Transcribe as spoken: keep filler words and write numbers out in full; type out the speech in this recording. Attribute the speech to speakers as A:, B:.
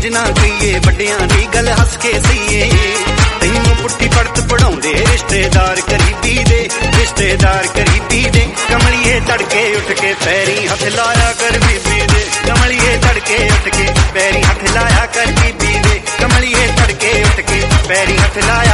A: इंज ना कहिए वड्डियां दी गल हस के सीए तैनूं पुट्ठी पड़त पढ़ाउंदे रिश्तेदार करीबी दे रिश्तेदार करीबी दे कमलिए तड़के उठ के पैरी हथ लाया कर बीबी दे कमलिए तड़के उठ के पैरी हथ लाया कर बीबी दे कमलिए तड़के उठ के पैरी हथ लाया